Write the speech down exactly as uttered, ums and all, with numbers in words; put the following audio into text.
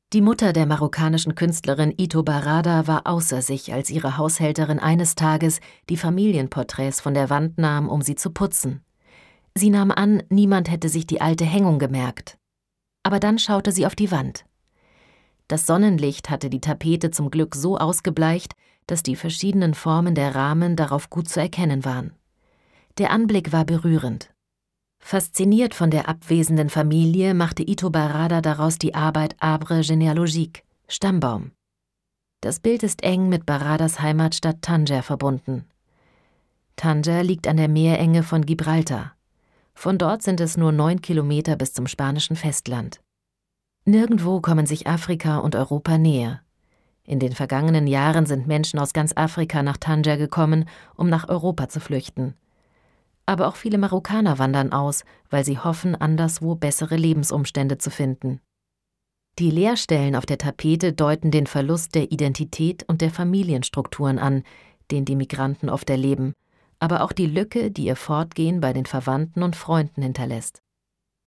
Die Mutter der marokkanischen Künstlerin Ito Barada war außer sich, als ihre Haushälterin eines Tages die Familienporträts von der Wand nahm, um sie zu putzen. Sie nahm an, niemand hätte sich die alte Hängung gemerkt. Aber dann schaute sie auf die Wand. Das Sonnenlicht hatte die Tapete zum Glück so ausgebleicht, dass die verschiedenen Formen der Rahmen darauf gut zu erkennen waren. Der Anblick war berührend. Fasziniert von der abwesenden Familie machte Ito Barada daraus die Arbeit Arbre généalogique, Stammbaum. Das Bild ist eng mit Baradas Heimatstadt Tanger verbunden. Tanger liegt an der Meerenge von Gibraltar. Von dort sind es nur neun Kilometer bis zum spanischen Festland. Nirgendwo kommen sich Afrika und Europa näher. In den vergangenen Jahren sind Menschen aus ganz Afrika nach Tanger gekommen, um nach Europa zu flüchten. Aber auch viele Marokkaner wandern aus, weil sie hoffen, anderswo bessere Lebensumstände zu finden. Die Leerstellen auf der Tapete deuten den Verlust der Identität und der Familienstrukturen an, den die Migranten oft erleben, aber auch die Lücke, die ihr Fortgehen bei den Verwandten und Freunden hinterlässt.